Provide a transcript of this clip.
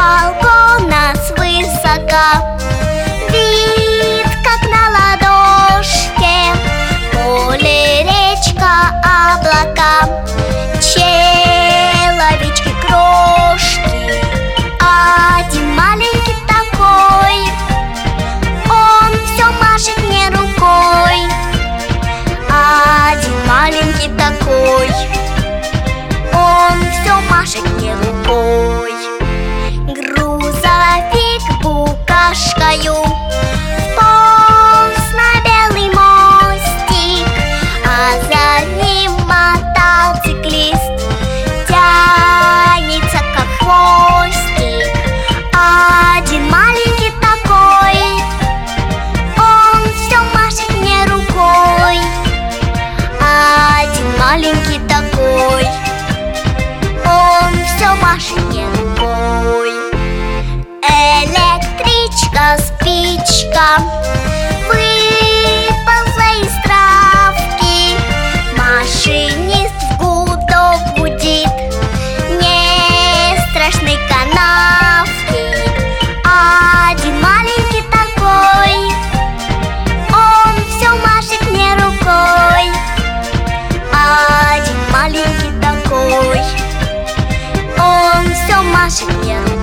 балкона свысока. Вид как на ладошке: поле, речка, облака, человечки, крошки. Один маленький такой, он все машет мне рукой. Один маленький такой, он все машет мне рукой. Грузовик букашкою вполз на белый мостик, а за ним мотоциклист тянется как хвостик. Один маленький такой, он все машет мне рукой. Один маленький такой, он все машет мне рукой. Электричка, спичка выползла из травки. Машинист в гудок гудит, не страшны канавки. Один маленький такой, он все машет мне рукой. Один маленький такой, он все машет мне рукой.